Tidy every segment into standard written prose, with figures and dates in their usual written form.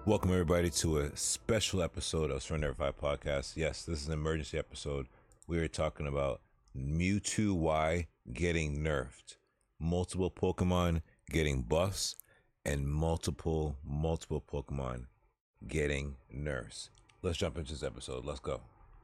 Welcome everybody to a special episode of Surrender 5 Podcast. Yes, this is an emergency episode. We are talking about Mewtwo Y getting nerfed, multiple Pokemon getting buffs, and multiple Pokemon getting nerfs. Let's jump into this episode. Let's go.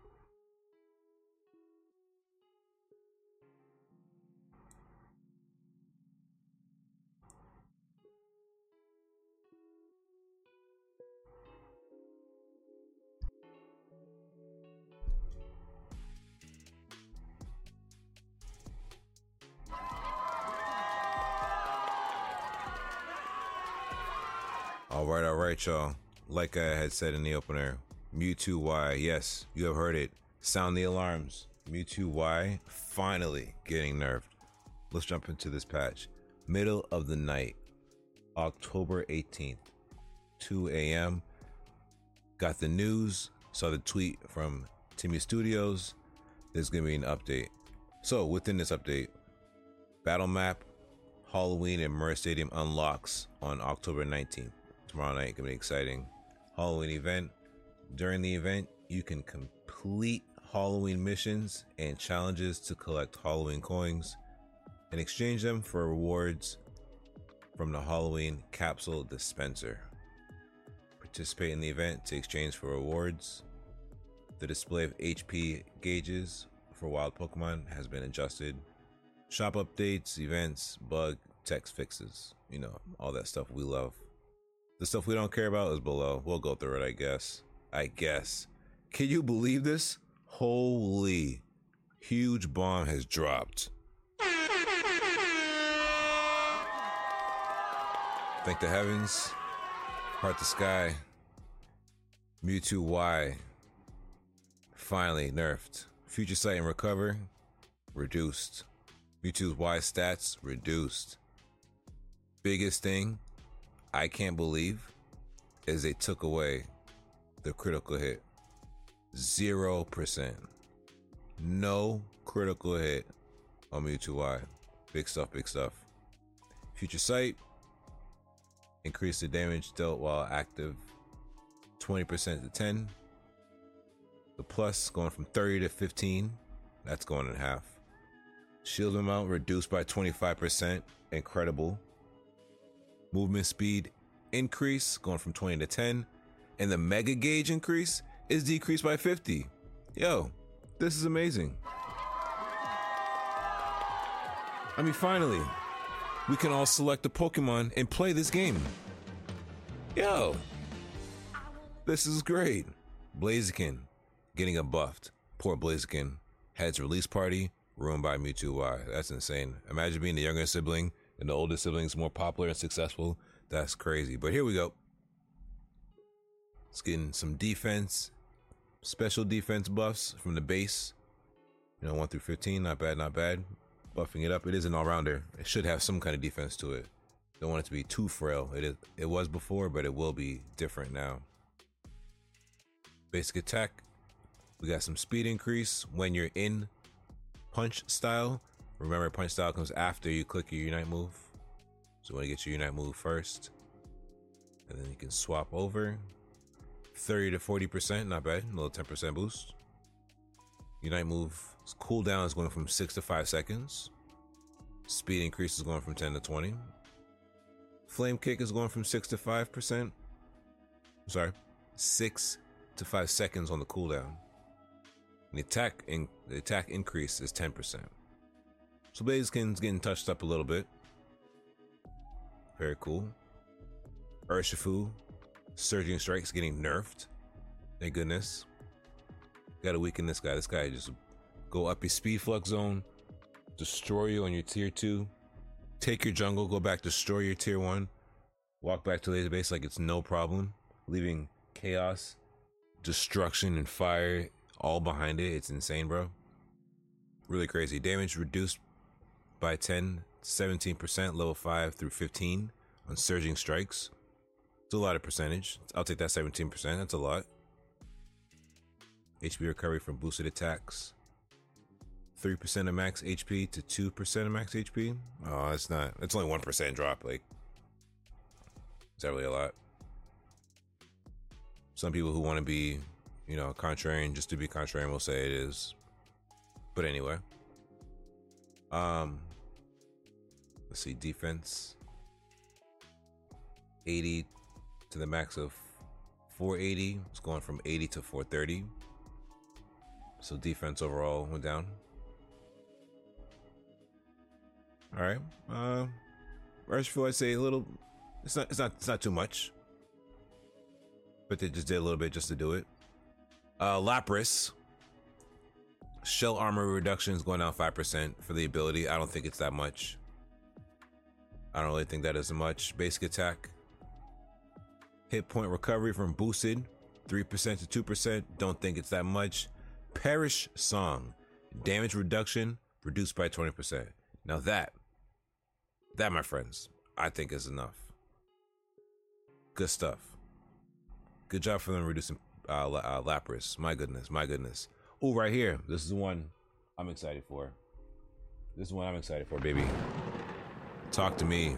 All right, y'all. Like I had said in the opener, Mewtwo Y, yes, you have heard it. Sound the alarms. Mewtwo Y finally getting nerfed. Let's jump into this patch. Middle of the night, October 18th, 2 a.m. Got the news, saw the tweet from Timmy Studios. There's going to be an update. So within this update, Battle Map, Halloween and Mirror Stadium unlocks on October 19th. Tomorrow night, gonna be exciting. Halloween event. During the event, you can complete Halloween missions and challenges to collect Halloween coins and exchange them for rewards from the Halloween capsule dispenser. Participate in the event to exchange for rewards. The display of HP gauges for wild Pokemon has been adjusted. Shop updates, events, bug, text fixes. You know, all that stuff we love. The stuff we don't care about is below. We'll go through it, I guess. Can you believe this? Holy, huge bomb has dropped. Thank the heavens, heart the sky. Mewtwo Y finally nerfed. Future Sight and Recover reduced. Mewtwo Y stats reduced. Biggest thing I can't believe is they took away the critical hit. 0%. No critical hit on Mewtwo Y. Big stuff. Future Sight increased the damage dealt while active 20% to 10. The plus going from 30 to 15. That's going in half. Shield amount reduced by 25%. Incredible. Movement speed increase going from 20 to 10, and the mega gauge increase is decreased by 50. Yo, this is amazing. I mean, finally, we can all select a Pokemon and play this game. Yo, this is great. Blaziken getting a buffed. Poor Blaziken had its release party ruined by Mewtwo Y. That's insane. Imagine being the younger sibling and the older sibling's more popular and successful. That's crazy. But here we go. It's getting some defense, special defense buffs from the base. 1 through 15, not bad. Buffing it up. It is an all-rounder. It should have some kind of defense to it. Don't want it to be too frail. It was before, but it will be different now. Basic attack. We got some speed increase when you're in punch style. Remember, punch style comes after you click your Unite move. So you want to get your Unite move first. And then you can swap over. 30 to 40%, not bad. A little 10% boost. Unite move cooldown is going from 6 to 5 seconds. Speed increase is going from 10 to 20. Flame kick is going from 6 to 5%. 6 to 5 seconds on the cooldown. And the attack increase is 10%. So Blaziken's getting touched up a little bit. Very cool. Urshifu, Surging Strike's getting nerfed. Thank goodness. Gotta weaken this guy. This guy just go up your speed flux zone, destroy you on your tier 2, take your jungle, go back, destroy your tier 1, walk back to laser base like it's no problem, leaving chaos, destruction, and fire all behind it. It's insane, bro. Really crazy. Damage reduced by 10 to 17%, level 5 through 15 on Surging Strikes. It's a lot of percentage. I'll take that 17%. That's a lot. HP recovery from boosted attacks. 3% of max HP to 2% of max HP. Oh, it's not. It's only 1% drop. Like, is that really a lot? Some people who want to be, contrarian just to be contrarian will say it is. But anyway. Let's see, defense. 80 to the max of 480. It's going from 80 to 430. So defense overall went down. All right. Rushville, I'd say a little. It's not too much. But they just did a little bit just to do it. Lapras. Shell armor reduction is going down 5% for the ability. I don't think it's that much. I don't really think that is much. Basic attack. Hit point recovery from boosted 3% to 2%. Don't think it's that much. Perish Song. Damage reduction reduced by 20%. Now that, my friends, I think is enough. Good stuff. Good job for them reducing Lapras. My goodness. Oh, right here. This is the one I'm excited for. Baby. Talk to me.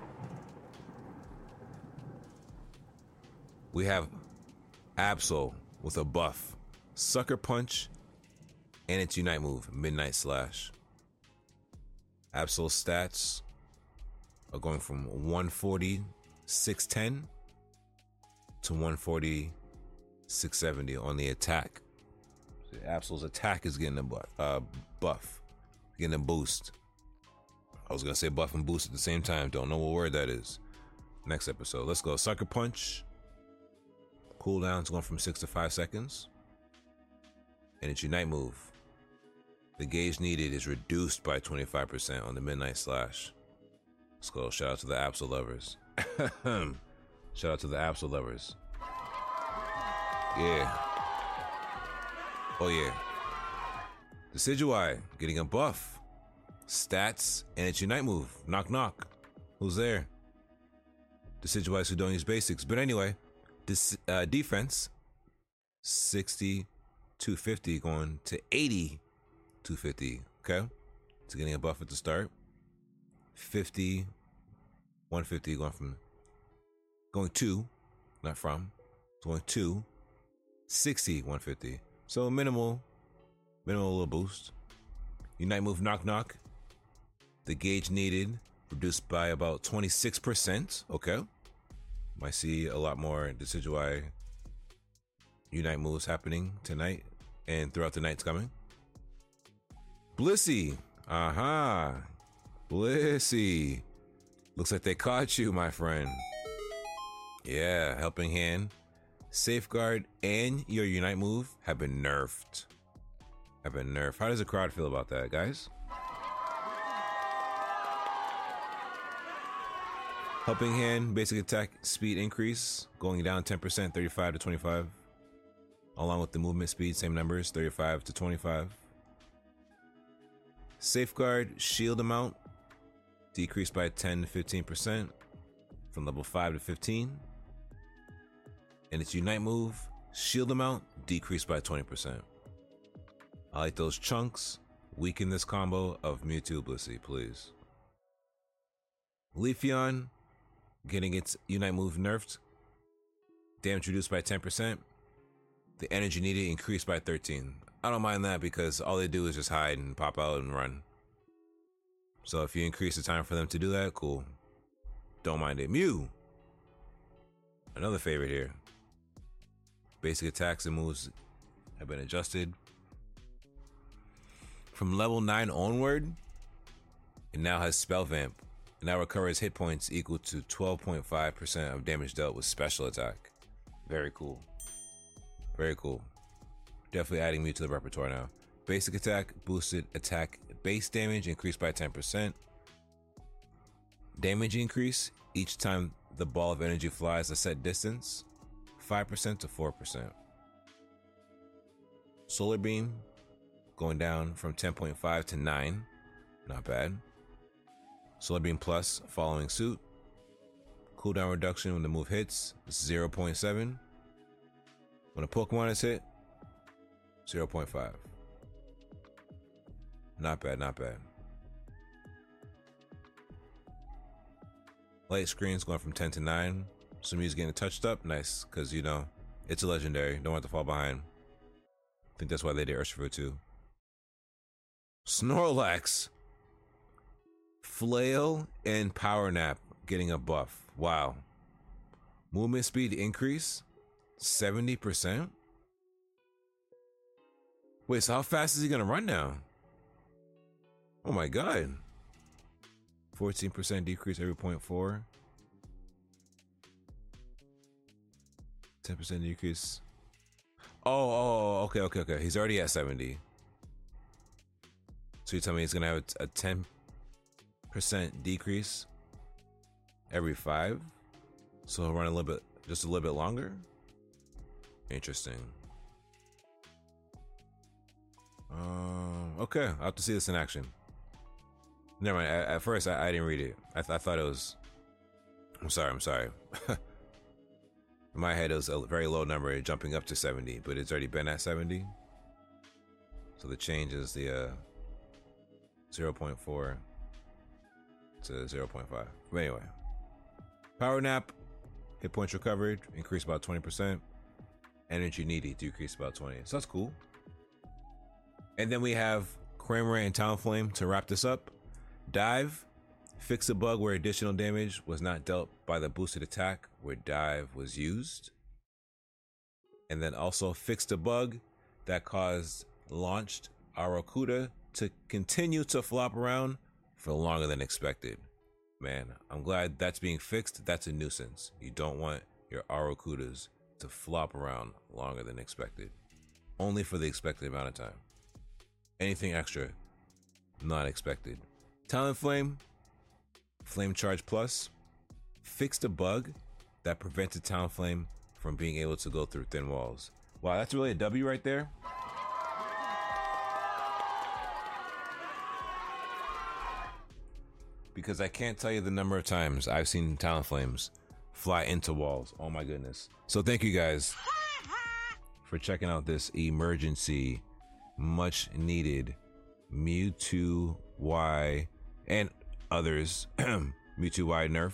We have Absol with a buff. Sucker Punch and its Unite move, Midnight Slash. Absol's stats are going from 140, 610 to 140, 670 on the attack. So Absol's attack is getting a buff, getting a boost. I was going to say buff and boost at the same time. Don't know what word that is. Next episode. Let's go. Sucker Punch. Cooldown's going from 6 to 5 seconds. And its Unite move. The gauge needed is reduced by 25% on the Midnight Slash. Let's go. Shout out to the Absol lovers. Shout out to the Absol lovers. Yeah. Oh, yeah. Decidueye getting a buff. Stats and its Unite move. Knock, knock. Who's there? Decidueyes who don't use basics. But anyway, this defense 60, 250 going to 80, 250. Okay? It's getting a buff at the start. 50, 150 going to, not from, it's going to 60, 150. So minimal little boost. Unite move, knock, knock. The gauge needed reduced by about 26%. Okay. Might see a lot more Decidueye Unite moves happening tonight and throughout the nights coming. Blissey. Aha. Blissey. Looks like they caught you, my friend. Yeah, Helping Hand. Safeguard and your Unite move have been nerfed. How does the crowd feel about that, guys? Helping Hand, basic attack speed increase, going down 10%, 35 to 25. Along with the movement speed, same numbers, 35 to 25. Safeguard, shield amount, decreased by 10 to 15% from level 5 to 15. And its Unite move, shield amount, decreased by 20%. I like those chunks. Weaken this combo of Mewtwo Blissey, please. Leafeon, getting its Unite move nerfed. Damage reduced by 10%. The energy needed increased by 13. I don't mind that because all they do is just hide and pop out and run. So if you increase the time for them to do that, cool. Don't mind it. Mew, another favorite here. Basic attacks and moves have been adjusted. From level 9 onward, it now has Spell Vamp. It now recovers hit points equal to 12.5% of damage dealt with special attack. Very cool. Very cool. Definitely adding me to the repertoire now. Basic attack, boosted attack, base damage increased by 10%. Damage increase each time the ball of energy flies a set distance, 5% to 4%. Solar Beam, going down from 10.5 to 9. Not bad. Solar Beam Plus following suit. Cooldown reduction when the move hits, 0.7. When a Pokemon is hit, 0.5. Not bad, not bad. Light screens going from 10 to 9. Some users getting touched up. Nice, because, It's a legendary. Don't want to fall behind. I think that's why they did Urshifu too. Snorlax, Flail, and Power Nap getting a buff. Wow. Movement speed increase 70%. Wait, so how fast is he gonna run now? Oh my god. 14% decrease every 0.4. 10% decrease. Oh, okay. He's already at 70. So you tell me he's gonna have a 10% decrease every 5? So he'll run just a little bit longer? Interesting. Okay, I'll have to see this in action. Never mind. At first, I didn't read it. I thought it was. I'm sorry. In my head, it was a very low number, jumping up to 70, but it's already been at 70. So the change is the 0.4 to 0.5. But anyway, Power Nap, hit points recovered, increased about 20%. Energy needed, decreased about 20. So that's cool. And then we have Cramorant and Talonflame to wrap this up. Dive, fix a bug where additional damage was not dealt by the boosted attack where Dive was used. And then also fixed a bug that caused launched Arrokuda to continue to flop around for longer than expected. Man, I'm glad that's being fixed. That's a nuisance. You don't want your Arrokudas to flop around longer than expected. Only for the expected amount of time. Anything extra, not expected. Talonflame, Flame Charge Plus, fixed a bug that prevented Talonflame from being able to go through thin walls. Wow, that's really a W right there. Because I can't tell you the number of times I've seen Talonflames fly into walls. Oh my goodness. So thank you guys for checking out this emergency, much needed Mewtwo Y and others Mewtwo Y nerf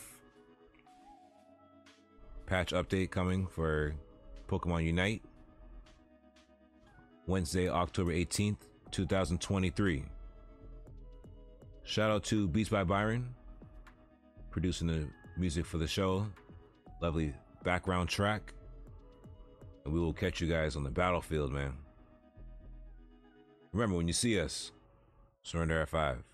patch update coming for Pokemon Unite Wednesday, October 18th, 2023. Shout out to Beats by Byron producing the music for the show. Lovely background track. And we will catch you guys on the battlefield, man. Remember, when you see us, surrender at 5.